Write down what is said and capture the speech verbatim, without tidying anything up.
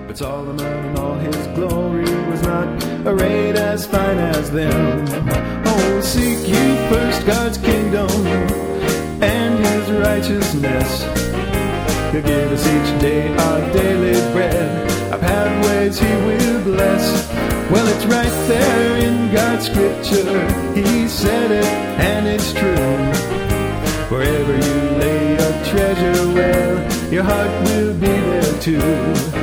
But Solomon in all his glory was not arrayed as fine as them. Oh, seek ye first God's kingdom and his righteousness. He'll give us each day our daily bread. Our pathways he will bless. Well, it's right there in God's scripture. He said it and it's true. Wherever you lay your treasure, well, your heart will be there too.